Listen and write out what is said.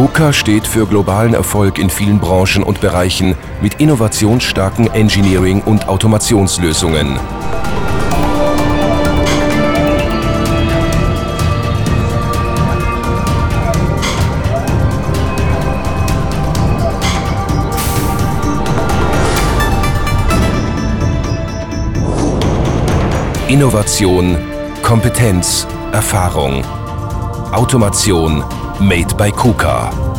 KUKA steht für globalen Erfolg in vielen Branchen und Bereichen mit innovationsstarken Engineering- und Automationslösungen. Innovation, Kompetenz, Erfahrung. Automation made by KUKA.